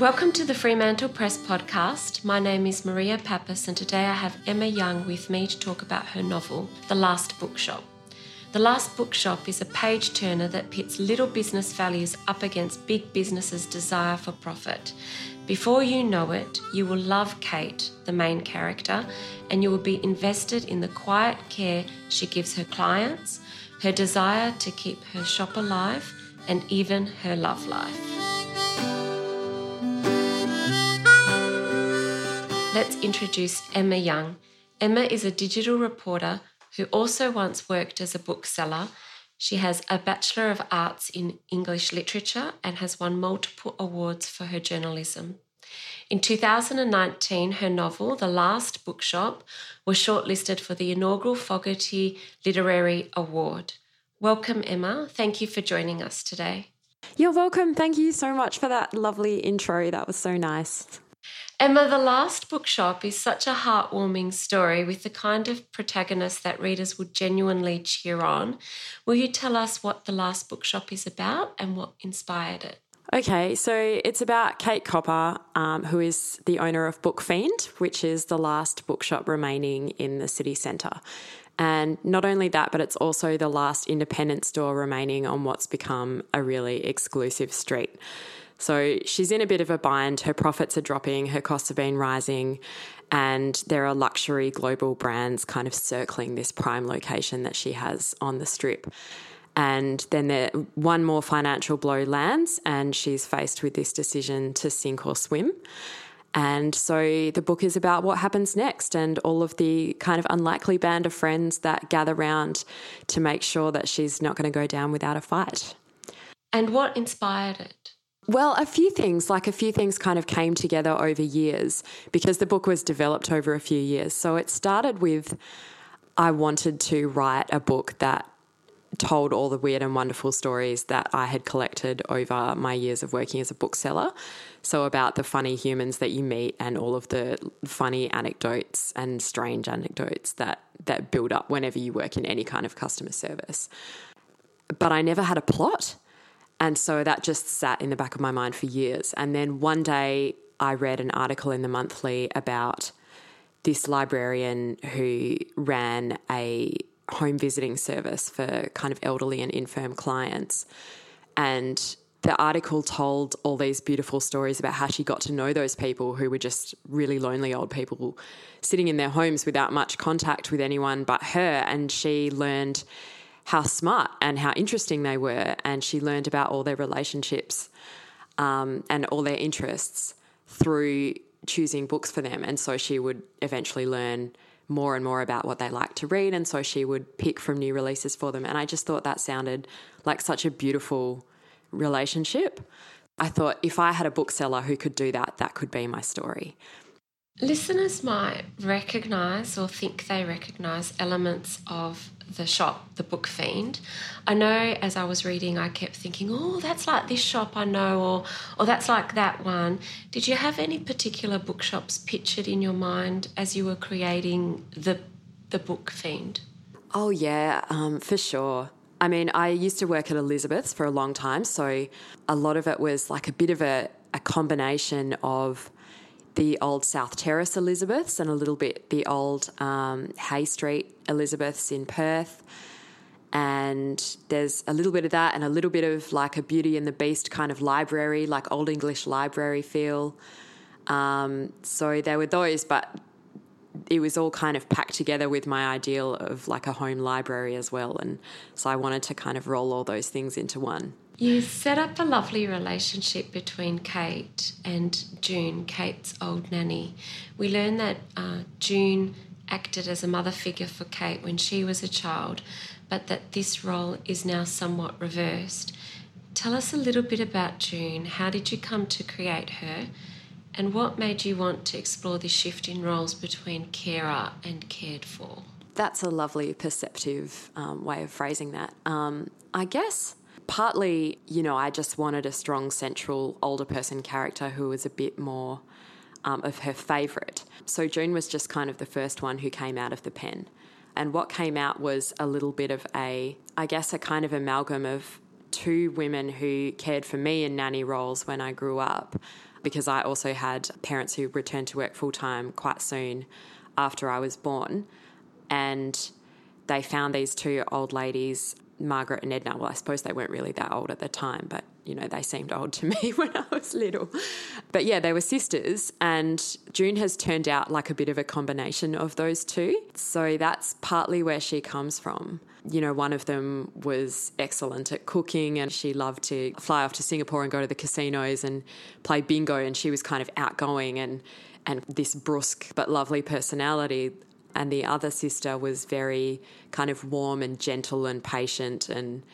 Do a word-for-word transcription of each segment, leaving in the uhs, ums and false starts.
Welcome to the Fremantle Press podcast. My name is Maria Pappas and today I have Emma Young with me to talk about her novel, The Last Bookshop. The Last Bookshop is a page-turner that pits little business values up against big business's desire for profit. Before you know it, you will love Kate, the main character, and you will be invested in the quiet care she gives her clients, her desire to keep her shop alive, and even her love life. Let's introduce Emma Young. Emma is a digital reporter who also once worked as a bookseller. She has a Bachelor of Arts in English Literature and has won multiple awards for her journalism. In two thousand nineteen, her novel, The Last Bookshop, was shortlisted for the inaugural Fogarty Literary Award. Welcome, Emma. Thank you for joining us today. You're welcome. Thank you so much for that lovely intro. That was so nice. Emma, The Last Bookshop is such a heartwarming story with the kind of protagonist that readers would genuinely cheer on. Will you tell us what The Last Bookshop is about and what inspired it? Okay, so it's about Kate Copper, um, who is the owner of Book Fiend, which is the last bookshop remaining in the city centre. And not only that, but it's also the last independent store remaining on what's become a really exclusive street. So she's in a bit of a bind. Her profits are dropping, her costs have been rising, and there are luxury global brands kind of circling this prime location that she has on the strip. And then there, one more financial blow lands and she's faced with this decision to sink or swim. And so the book is about what happens next and all of the kind of unlikely band of friends that gather round to make sure that she's not going to go down without a fight. And what inspired it? Well, a few things, like a few things kind of came together over years because the book was developed over a few years. So it started with I wanted to write a book that told all the weird and wonderful stories that I had collected over my years of working as a bookseller. So about the funny humans that you meet and all of the funny anecdotes and strange anecdotes that, that build up whenever you work in any kind of customer service. But I never had a plot. And so that just sat in the back of my mind for years. And then one day I read an article in the Monthly about this librarian who ran a home visiting service for kind of elderly and infirm clients. And the article told all these beautiful stories about how she got to know those people who were just really lonely old people sitting in their homes without much contact with anyone but her. And she learned how smart and how interesting they were, and she learned about all their relationships um, and all their interests through choosing books for them. And so she would eventually learn more and more about what they like to read, and so she would pick from new releases for them. And I just thought that sounded like such a beautiful relationship. I thought if I had a bookseller who could do that, that could be my story. Listeners might recognise or think they recognise elements of the shop, the Book Fiend. I know as I was reading, I kept thinking, oh, that's like this shop I know, or or that's like that one. Did you have any particular bookshops pictured in your mind as you were creating the the Book Fiend? Oh, yeah, um, for sure. I mean, I used to work at Elizabeth's for a long time, so a lot of it was like a bit of a, a combination of the old South Terrace Elizabeth's and a little bit the old um, Hay Street Elizabeth's in Perth. And there's a little bit of that and a little bit of like a Beauty and the Beast kind of library, like Old English library feel. Um, so there were those, but it was all kind of packed together with my ideal of like a home library as well. And so I wanted to kind of roll all those things into one. You set up a lovely relationship between Kate and June, Kate's old nanny. We learn that uh, June acted as a mother figure for Kate when she was a child, but that this role is now somewhat reversed. Tell us a little bit about June. How did you come to create her? And what made you want to explore this shift in roles between carer and cared for? That's a lovely perceptive um, way of phrasing that. Um, I guess partly, you know, I just wanted a strong central older person character who was a bit more um, of her favourite. So June was just kind of the first one who came out of the pen. And what came out was a little bit of a, I guess, a kind of amalgam of two women who cared for me in nanny roles when I grew up, because I also had parents who returned to work full-time quite soon after I was born, and they found these two old ladies, Margaret and Edna. Well, I suppose they weren't really that old at the time, but, you know, they seemed old to me when I was little. But yeah, they were sisters, and June has turned out like a bit of a combination of those two. So that's partly where she comes from. You know, one of them was excellent at cooking, and she loved to fly off to Singapore and go to the casinos and play bingo, and she was kind of outgoing and, and this brusque but lovely personality. And the other sister was very kind of warm and gentle and patient, and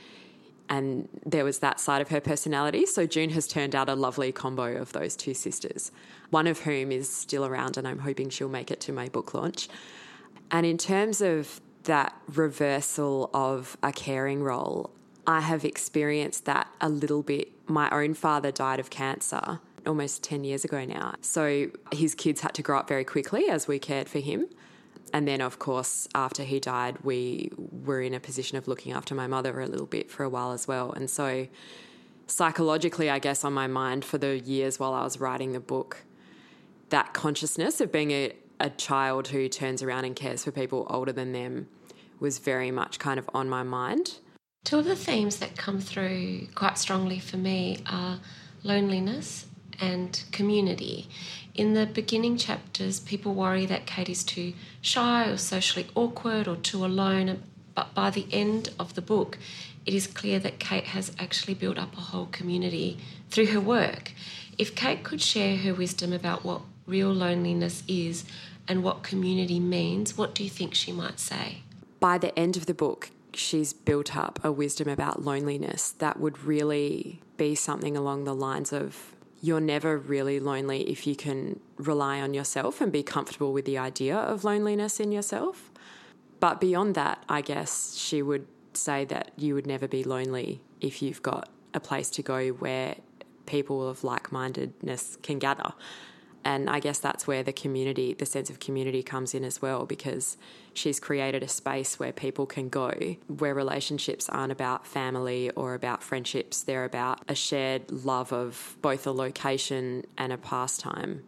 and there was that side of her personality. So June has turned out a lovely combo of those two sisters, one of whom is still around, and I'm hoping she'll make it to my book launch. And in terms of that reversal of a caring role, I have experienced that a little bit. My own father died of cancer almost ten years ago now. So his kids had to grow up very quickly as we cared for him. And then, of course, after he died, we were in a position of looking after my mother a little bit for a while as well. And so psychologically, I guess, on my mind for the years while I was writing the book, that consciousness of being a, a child who turns around and cares for people older than them was very much kind of on my mind. Two of the themes that come through quite strongly for me are loneliness and community. In the beginning chapters, people worry that Kate is too shy or socially awkward or too alone, but by the end of the book, it is clear that Kate has actually built up a whole community through her work. If Kate could share her wisdom about what real loneliness is and what community means, what do you think she might say? By the end of the book, she's built up a wisdom about loneliness that would really be something along the lines of, you're never really lonely if you can rely on yourself and be comfortable with the idea of loneliness in yourself. But beyond that, I guess she would say that you would never be lonely if you've got a place to go where people of like-mindedness can gather. And I guess that's where the community, the sense of community comes in as well, because she's created a space where people can go, where relationships aren't about family or about friendships. They're about a shared love of both a location and a pastime.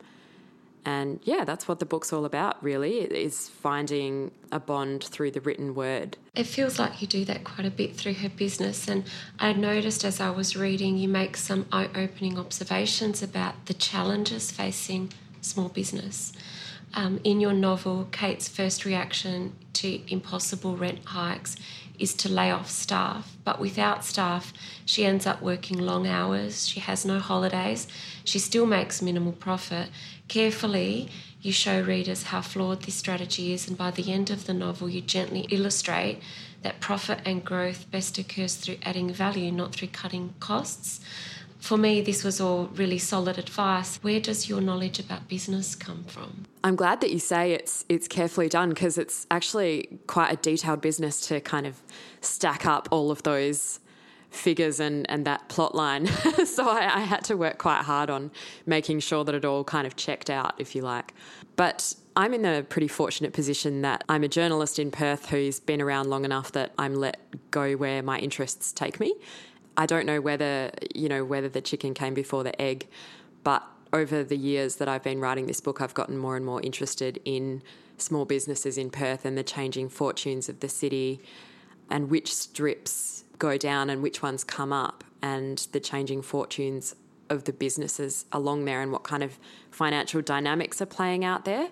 And yeah, that's what the book's all about, really, is finding a bond through the written word. It feels like you do that quite a bit through her business, and I noticed as I was reading you make some eye-opening observations about the challenges facing small business. Um, in your novel, Kate's first reaction to impossible rent hikes is to lay off staff, but without staff, she ends up working long hours, she has no holidays, she still makes minimal profit. Carefully, you show readers how flawed this strategy is, and by the end of the novel, you gently illustrate that profit and growth best occurs through adding value, not through cutting costs. For me, this was all really solid advice. Where does your knowledge about business come from? I'm glad that you say it's it's carefully done, because it's actually quite a detailed business to kind of stack up all of those figures and, and that plot line. So I, I had to work quite hard on making sure that it all kind of checked out, if you like. But I'm in a pretty fortunate position that I'm a journalist in Perth who's been around long enough that I'm let go where my interests take me. I don't know whether, you know, whether the chicken came before the egg, but over the years that I've been writing this book, I've gotten more and more interested in small businesses in Perth and the changing fortunes of the city and which strips go down and which ones come up, and the changing fortunes of the businesses along there and what kind of financial dynamics are playing out there.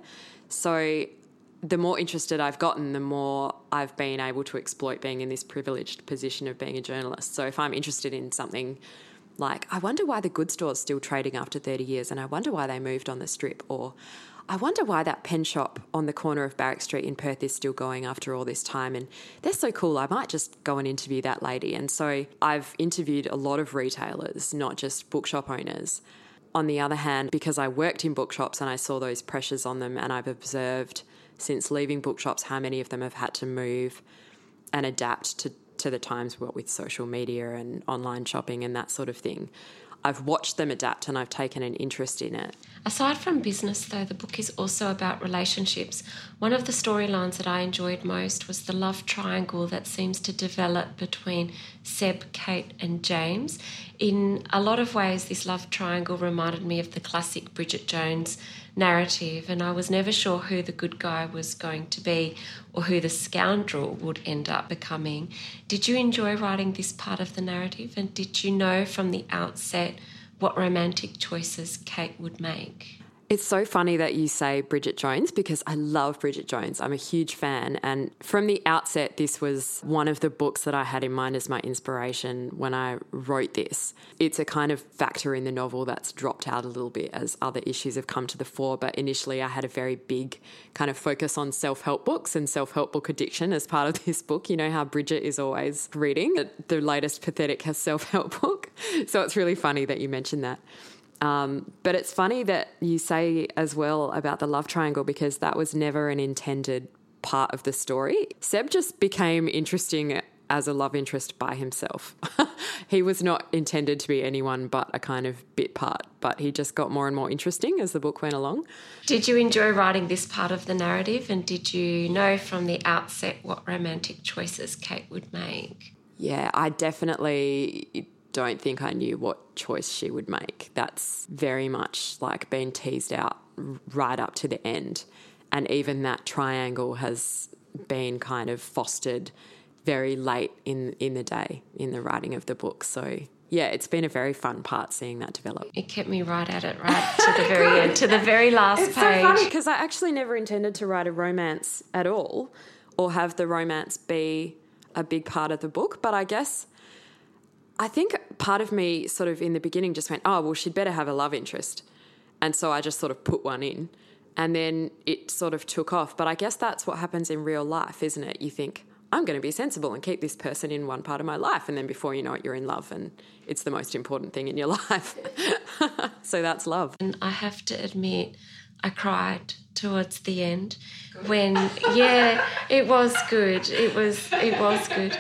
So the more interested I've gotten, the more I've been able to exploit being in this privileged position of being a journalist. So if I'm interested in something like, I wonder why the goods store's still trading after thirty years, and I wonder why they moved on the strip, or I wonder why that pen shop on the corner of Barrack Street in Perth is still going after all this time, and they're so cool, I might just go and interview that lady. And so I've interviewed a lot of retailers, not just bookshop owners. On the other hand, because I worked in bookshops and I saw those pressures on them, and I've observed since leaving bookshops how many of them have had to move and adapt to, to the times, what with social media and online shopping and that sort of thing, I've watched them adapt and I've taken an interest in it. Aside from business, though, the book is also about relationships. One of the storylines that I enjoyed most was the love triangle that seems to develop between Seb, Kate and James. In a lot of ways, this love triangle reminded me of the classic Bridget Jones narrative, and I was never sure who the good guy was going to be or who the scoundrel would end up becoming. Did you enjoy writing this part of the narrative, and did you know from the outset what romantic choices Kate would make? It's so funny that you say Bridget Jones because I love Bridget Jones. I'm a huge fan. And from the outset, this was one of the books that I had in mind as my inspiration when I wrote this. It's a kind of factor in the novel that's dropped out a little bit as other issues have come to the fore. But initially I had a very big kind of focus on self-help books and self-help book addiction as part of this book. You know how Bridget is always reading the latest pathetic self-help book. So it's really funny that you mentioned that. Um, but it's funny that you say as well about the love triangle because that was never an intended part of the story. Seb just became interesting as a love interest by himself. He was not intended to be anyone but a kind of bit part, but he just got more and more interesting as the book went along. Did you enjoy writing this part of the narrative, and did you know from the outset what romantic choices Kate would make? Yeah, I definitely don't think I knew what choice she would make. That's very much like been teased out right up to the end. And even that triangle has been kind of fostered very late in, in the day in the writing of the book. So yeah, it's been a very fun part seeing that develop. It kept me right at it, right to the very end, to the very last it's page. It's so funny because I actually never intended to write a romance at all or have the romance be a big part of the book. But I guess I think part of me sort of in the beginning just went, oh, well, she'd better have a love interest. And so I just sort of put one in and then it sort of took off. But I guess that's what happens in real life, isn't it? You think, I'm going to be sensible and keep this person in one part of my life. And then before you know it, you're in love and it's the most important thing in your life. So that's love. And I have to admit, I cried towards the end when, yeah, it was good. It was, it was good.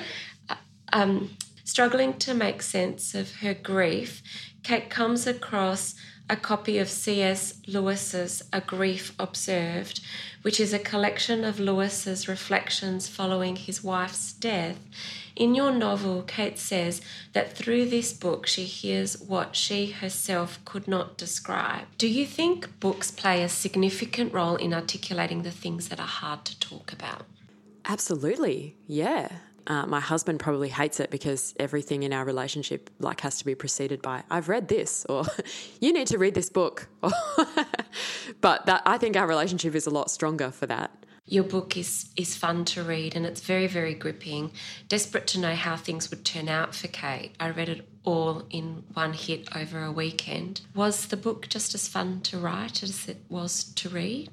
Um, Struggling to make sense of her grief, Kate comes across a copy of C S Lewis's A Grief Observed, which is a collection of Lewis's reflections following his wife's death. In your novel, Kate says that through this book she hears what she herself could not describe. Do you think books play a significant role in articulating the things that are hard to talk about? Absolutely, yeah. Uh, my husband probably hates it because everything in our relationship like has to be preceded by, I've read this, or you need to read this book. But that, I think our relationship is a lot stronger for that. Your book is, is fun to read and it's very, very gripping. Desperate to know how things would turn out for Kate, I read it all in one hit over a weekend. Was the book just as fun to write as it was to read?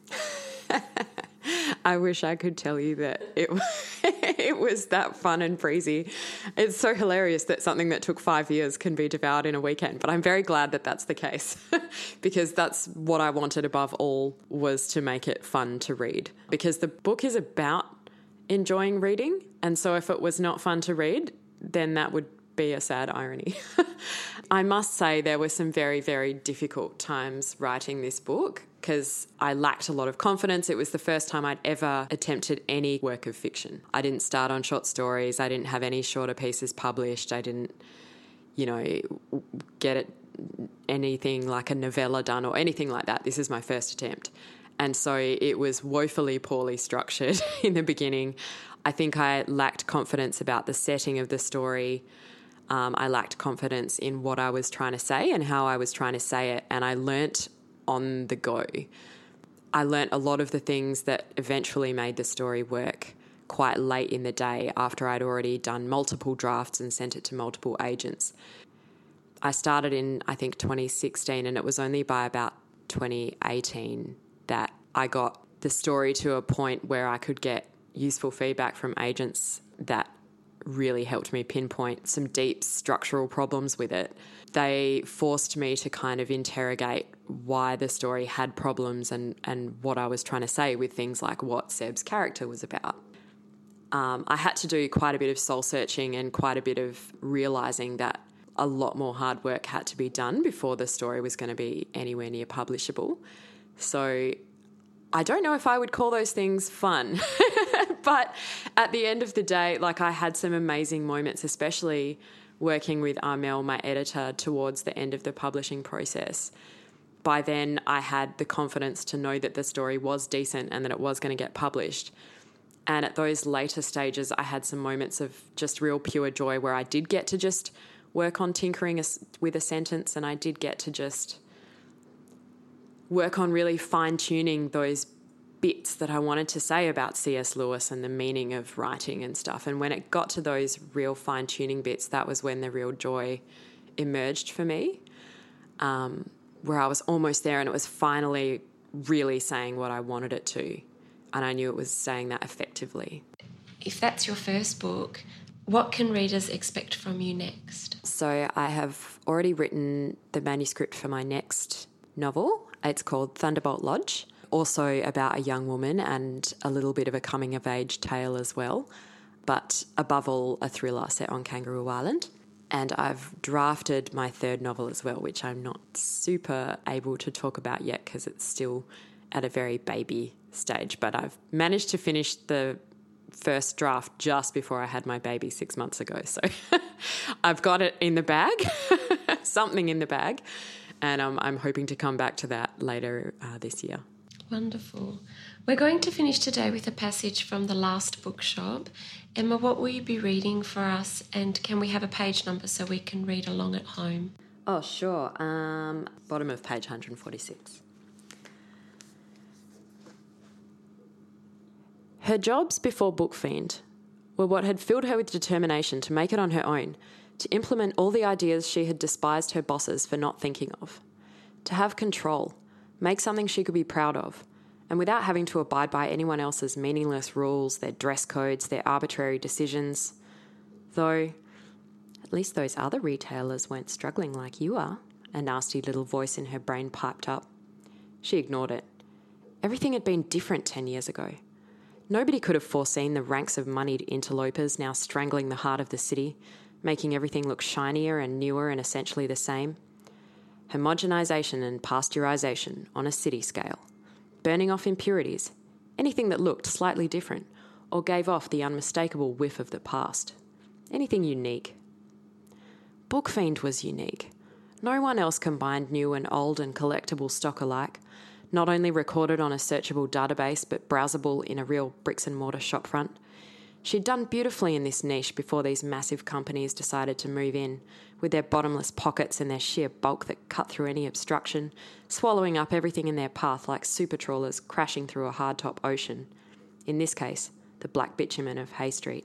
I wish I could tell you that it it was that fun and breezy. It's so hilarious that something that took five years can be devoured in a weekend, but I'm very glad that that's the case because that's what I wanted above all, was to make it fun to read, because the book is about enjoying reading, and so if it was not fun to read, then that would be a sad irony. I must say there were some very, very difficult times writing this book because I lacked a lot of confidence. It was the first time I'd ever attempted any work of fiction. I didn't start on short stories. I didn't have any shorter pieces published. I didn't, you know, get it, anything like a novella done or anything like that. This is my first attempt. And so it was woefully poorly structured in the beginning. I think I lacked confidence about the setting of the story. Um, I lacked confidence in what I was trying to say and how I was trying to say it, and I learnt on the go. I learnt a lot of the things that eventually made the story work quite late in the day after I'd already done multiple drafts and sent it to multiple agents. I started in, I think, twenty sixteen, and it was only by about twenty eighteen that I got the story to a point where I could get useful feedback from agents that really helped me pinpoint some deep structural problems with it. They forced me to kind of interrogate why the story had problems and, and what I was trying to say with things like what Seb's character was about. Um, I had to do quite a bit of soul searching and quite a bit of realising that a lot more hard work had to be done before the story was going to be anywhere near publishable. So I don't know if I would call those things fun. But at the end of the day, like, I had some amazing moments, especially working with Armel, my editor, towards the end of the publishing process. By then, I had the confidence to know that the story was decent and that it was going to get published. And at those later stages, I had some moments of just real pure joy where I did get to just work on tinkering with a sentence, and I did get to just work on really fine-tuning those bits that I wanted to say about C S Lewis and the meaning of writing and stuff. And when it got to those real fine-tuning bits, that was when the real joy emerged for me, um, where I was almost there and it was finally really saying what I wanted it to. And I knew it was saying that effectively. If that's your first book, what can readers expect from you next? So I have already written the manuscript for my next novel. It's called Thunderbolt Lodge, also about a young woman and a little bit of a coming-of-age tale as well, but above all a thriller set on Kangaroo Island. And I've drafted my third novel as well, which I'm not super able to talk about yet because it's still at a very baby stage, but I've managed to finish the first draft just before I had my baby six months ago. So I've got it in the bag, something in the bag, and um, I'm hoping to come back to that later uh, this year. Wonderful. We're going to finish today with a passage from The Last Bookshop. Emma, what will you be reading for us, and can we have a page number so we can read along at home? Oh, sure. Um, bottom of page one hundred forty-six. Her jobs before Bookfiend were what had filled her with determination to make it on her own, to implement all the ideas she had despised her bosses for not thinking of, to have control, make something she could be proud of, and without having to abide by anyone else's meaningless rules, their dress codes, their arbitrary decisions. Though, at least those other retailers weren't struggling like you are, a nasty little voice in her brain piped up. She ignored it. Everything had been different ten years ago. Nobody could have foreseen the ranks of moneyed interlopers now strangling the heart of the city, making everything look shinier and newer and essentially the same. Homogenization and pasteurization on a city scale. Burning off impurities, anything that looked slightly different or gave off the unmistakable whiff of the past. Anything unique. Bookfiend was unique. No one else combined new and old and collectible stock alike, not only recorded on a searchable database but browsable in a real bricks-and-mortar shopfront. She'd done beautifully in this niche before these massive companies decided to move in, with their bottomless pockets and their sheer bulk that cut through any obstruction, swallowing up everything in their path like super trawlers crashing through a hardtop ocean. In this case, the black bitumen of Hay Street.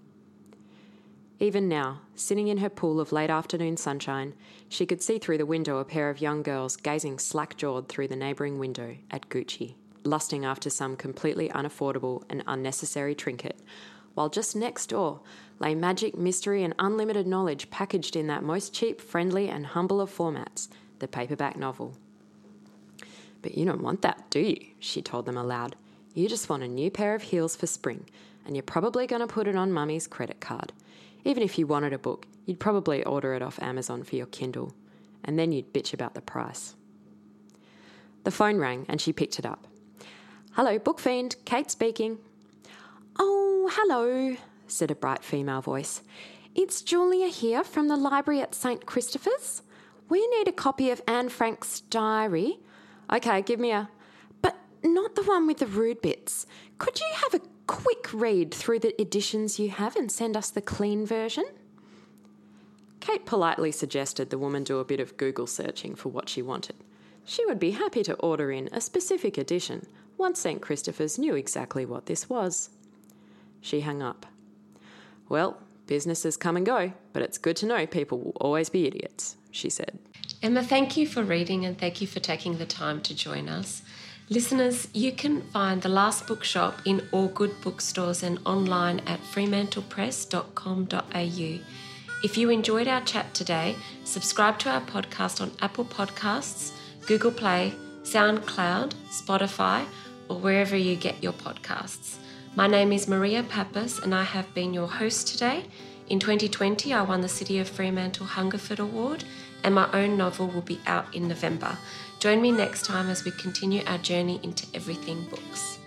Even now, sitting in her pool of late afternoon sunshine, she could see through the window a pair of young girls gazing slack-jawed through the neighbouring window at Gucci, lusting after some completely unaffordable and unnecessary trinket, while just next door lay magic, mystery and unlimited knowledge packaged in that most cheap, friendly and humble of formats, the paperback novel. "But you don't want that, do you?" she told them aloud. "You just want a new pair of heels for spring, and you're probably going to put it on Mummy's credit card. Even if you wanted a book, you'd probably order it off Amazon for your Kindle, and then you'd bitch about the price." The phone rang and she picked it up. "Hello, Bookfiend, Kate speaking." "Oh, hello," said a bright female voice. "It's Julia here from the library at Saint Christopher's. We need a copy of Anne Frank's diary." "Okay, give me a..." "But not the one with the rude bits. Could you have a quick read through the editions you have and send us the clean version?" Kate politely suggested the woman do a bit of Google searching for what she wanted. She would be happy to order in a specific edition once Saint Christopher's knew exactly what this was. She hung up. "Well, businesses come and go, but it's good to know people will always be idiots," she said. Emma, thank you for reading and thank you for taking the time to join us. Listeners, you can find The Last Bookshop in all good bookstores and online at fremantle press dot com dot a u. If you enjoyed our chat today, subscribe to our podcast on Apple Podcasts, Google Play, SoundCloud, Spotify, or wherever you get your podcasts. My name is Maria Pappas and I have been your host today. In twenty twenty, I won the City of Fremantle Hungerford Award, and my own novel will be out in November. Join me next time as we continue our journey into everything books.